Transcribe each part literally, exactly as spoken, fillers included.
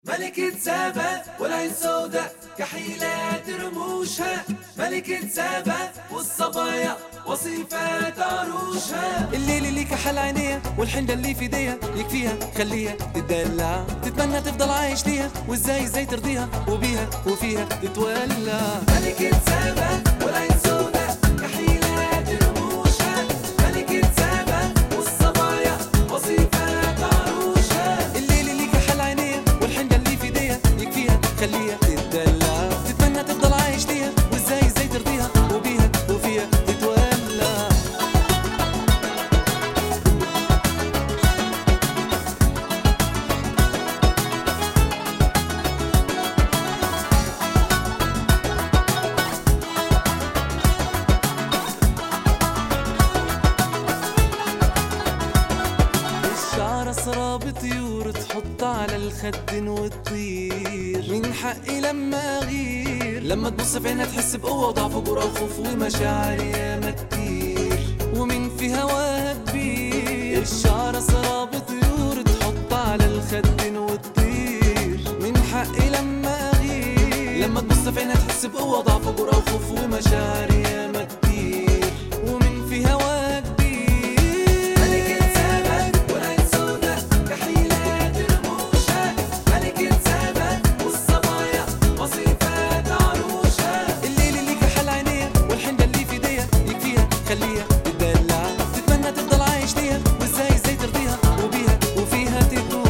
ملكة سابا والعين سودا كحيلات رموشها، ملكة سابا والصبايا وصفات عروشها. الليل اللي كحل عينيها والحنة اللي في ايديها يكفيها خليها تدلع، تتمنى تفضل عايش ليها وازاي ازاي ترضيها وبيها وفيها تتولع. ملكة سابا والعين سودا كحيلات رموشها، ملكة سابا والصبايا وصفات عروشها. الليل اللي كحل عينيها والحنة اللي في ايديها يكفيها خليها تدلع، تتمنى تفضل عايش ليها وازاي ازاي ترضيها وبيها وفيها تتولع. أسرى بطيور تحط على الخد وتطير، من حقي لما أغير لما تبص في عينها تحس بقوة وضعف وجرأة وخوف ومشاعر ياما كتير، ومن في هواها كبير. الشعر أسرى بطيور تحط على الخد وتطير، من حقي لما أغير لما تبص في عينها تحس بقوة وضعف وجرأة وخوف ومشاعر ياما كتير، ومن في هواها كبير. خليها تدلع، تتمنى تفضل عايش ليها وازاي ازاي ترضيها وبيها وفيها تتولع.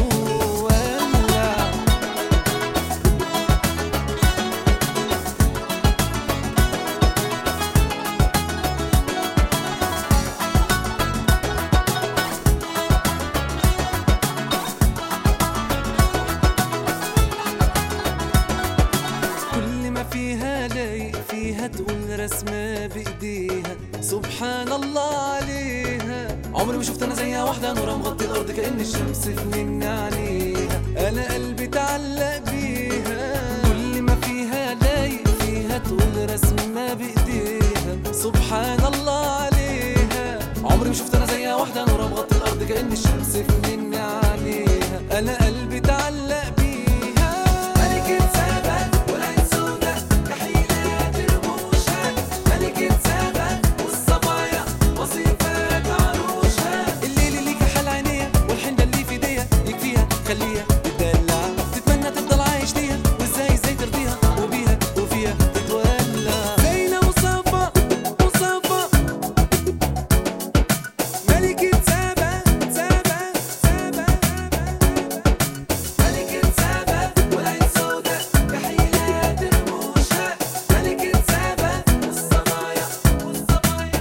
كل ما فيها لايق فيها تقول رسمة بايديها سبحان الله عليها. عمري ما شفت انا زيها واحدة نورها مغطي الارض كأن الشمس في عليها، انا قلبي تعلق بيها. كل ما فيها لايق فيها تقول رسمة بايديها سبحان الله عليها. عمري ما شفت انا زيها واحدة نورها مغطي الارض كأن الشمس في عليها، انا قلبي تعلق بيها. ملكة سابا والعين سودا كحيلات رموشها، ملكة سابا والصبايا وصفات عروشها. الليل اللي كحل عينيها والحنة اللي في ايديها يكفيها خليها تدلع، تتمنى تفضل عايش ليها وازاي ازاي ترضيها وبيها وفيها تتولع. زينة وصفا وصفا ملكة سابا سابا سابا ملكة سابا والعين سودا كحيلات رموشها، ملكة سابا والصبايا والصبايا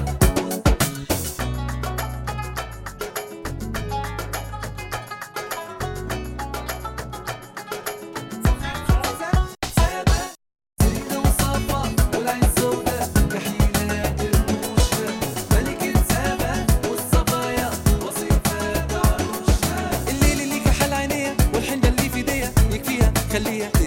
سابا. زينة وصفا والعين سودا كحيلات رموشها، ملكة سابا والصبايا وصفات عروشها. الليل اللي كحل عينيها والحنة اللي في ايديها يكفيها خليها